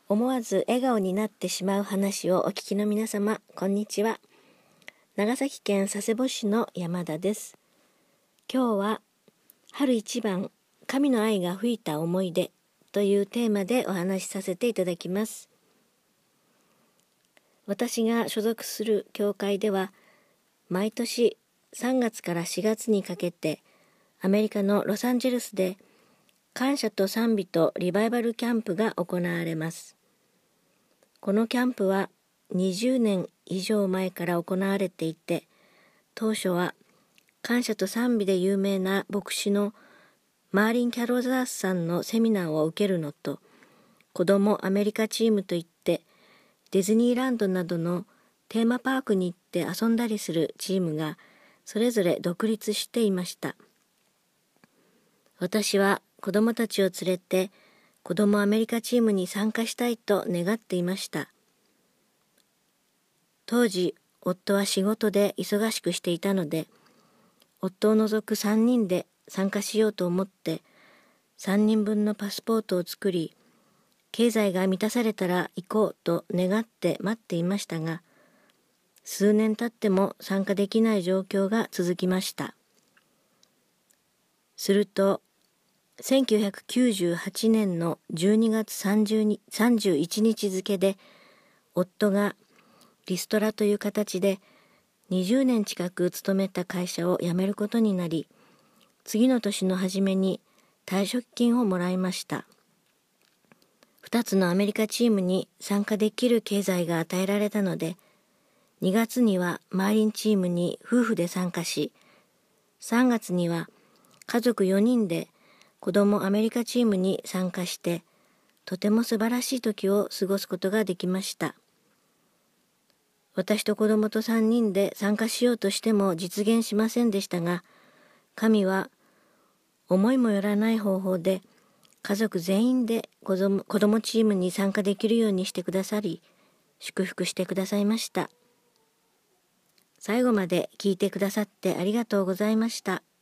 思わず笑顔になってしまう話をお聞きの皆様、こんにちは。長崎県佐世保市の山田です。今日は春一番、神の愛が吹いた思い出というテーマでお話しさせていただきます。私が所属する教会では、毎年3月から4月にかけてアメリカのロサンゼルスで感謝と賛美とリバイバルキャンプが行われます。このキャンプは20年以上前から行われていて、当初は感謝と賛美で有名な牧師のマーリン・キャロザースさんのセミナーを受けるのと、子どもアメリカチームといってディズニーランドなどのテーマパークに行って遊んだりするチームがそれぞれ独立していました。私は子どもたちを連れて子どもアメリカチームに参加したいと願っていました。当時、夫は仕事で忙しくしていたので、夫を除く3人で参加しようと思って3人分のパスポートを作り、経済が満たされたら行こうと願って待っていましたが、数年経っても参加できない状況が続きました。すると、1998年の12月31日付で、夫がリストラという形で20年近く勤めた会社を辞めることになり、次の年の初めに退職金をもらいました。2つのアメリカチームに参加できる経済が与えられたので、2月にはマーリンチームに夫婦で参加し、3月には家族4人で子供アメリカチームに参加して、とても素晴らしい時を過ごすことができました。私と子供と3人で参加しようとしても実現しませんでしたが、神は思いもよらない方法で家族全員で子供チームに参加できるようにしてくださり、祝福してくださいました。最後まで聞いてくださってありがとうございました。